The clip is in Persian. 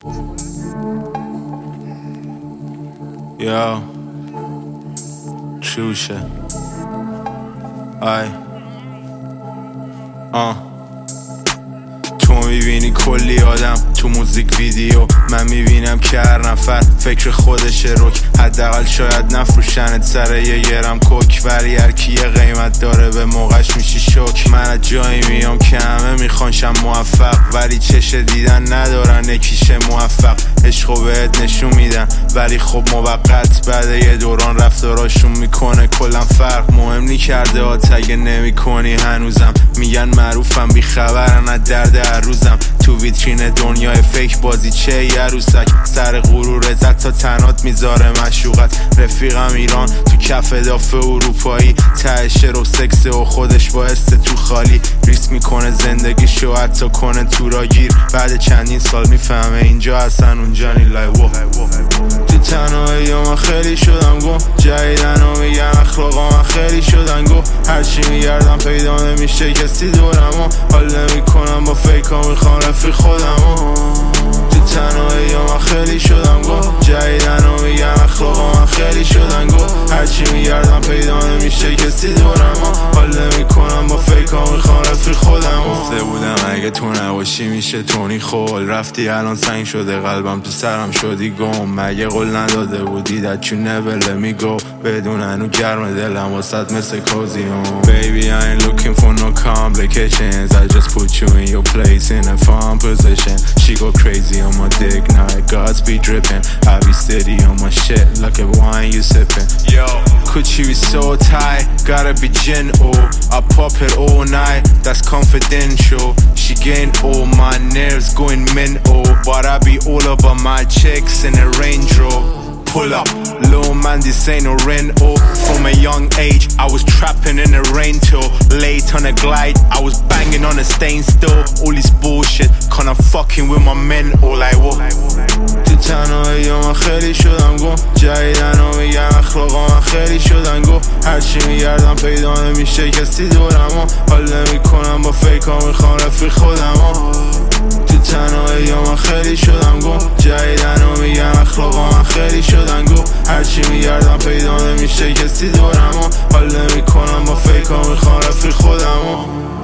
یا چوشه آی تو میبینی کلی آدم تو موزیک ویدیو، من میبینم که هر نفر فکر خودشه رک. حداقل شاید نفروشنت سر یه گرم کوک، ولی هر کی یه قیمت داره به موقعش میشی شوک. من از جایی میام که همه میخوانشم موفق، ولی چش دیدن ندارن یکیشه موفق. عشقو بهت نشون میدن ولی خب موقت، بعد یه دوران رفتاراشون میکنه کلن فرق. مهم نی کرده هات اگه نمی کنی هنوزم، میگن معروفم بیخبرن از درد هر روزم. تو ویترین دنیای فیک بازی چه یه عروسک، سر غرور زد تا تنات میذاره مشوقت. رفیقم ایران تو کف دافه اروپایی، تهشه رو سکسه و خودش بایسته تو خالی. ریسک میکنه زندگیشو حتی کنه تو را گیر، بعد چندین سال میفهمه اینجا هستن اونجا نی. لای وو تو تنهایی من خیلی شدم گم، جدیدن و میگن اخلاقا من خیلی شدن گو. هرچی میگردم پیدا نمیشه کسی دورم، حال نمیکنم با فیکا میخوام رفیق خودم. تو تنهایی من خیلی شدم گم، جدیدن و میگن اخلاقا من خیلی شدن گو. هرچی میگردم پیدا نمیشه کسی دورم، حال نمیکنم با فیکا میخوام رفیق خودم. گفته بودم اگه تو نباشی میشه تونی خول، رفتی الان سنگ شده قلبم تو سرم شدی گم. مگه قول نداده بودی that you never let me go، بدون هنو گرم دلم واسد مثل کوزیون. Baby I ain't looking for no complications, I just put you in your place in a fun position. She go crazy on my dick, now it God's be dripping. I be steady on my shit like a wine you sipping. Yo, could she be so tight, gotta be gin, oh I pop it all night, that's confidential. She gain all my nerves going mental, but I be all about my chicks in a Range Rover. Pull up, little man, this ain't no rental. From a young age, I was trapping in the rain till late on a glide. I was banging on a stain still. All this bullshit, kinda fucking with my mental like what? تو تنهایی من خیلی شدم گم، جدیدن و میگن اخلاقا من خیلی شدن گو. هرچی میگردم پیدا نمیشه کسی دورم، حال نمیکنم با فیکا میخوام رفیق خودم. تو تنهایی من خیلی شدم گم، جدیدن و میگن اخلاقا من خیلی شدن گو. هرچی میگردم پیدا نمیشه کسی دورم، حال نمیکنم با فیکا میخوام رفیق خودم.